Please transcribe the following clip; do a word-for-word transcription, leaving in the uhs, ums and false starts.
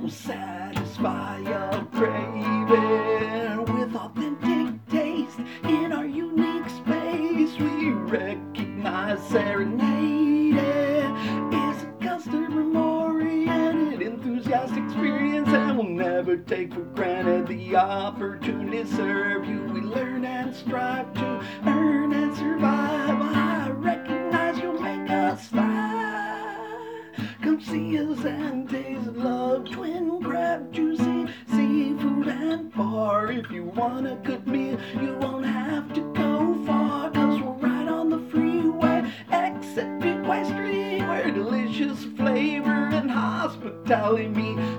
will satisfy your craving with authentic taste in our unique space. We recognize Serenade is a customer-oriented, enthusiastic experience, and we'll never take for granted the opportunity to serve you. We learn and strive to earn and survive. I recognize you'll make us thrive. Come see us and taste love. Twin crab, juicy seafood and bar. If you want a good meal, you won't have to go far, cause we're right on the freeway, exit Midway Street, where delicious flavor and hospitality meet.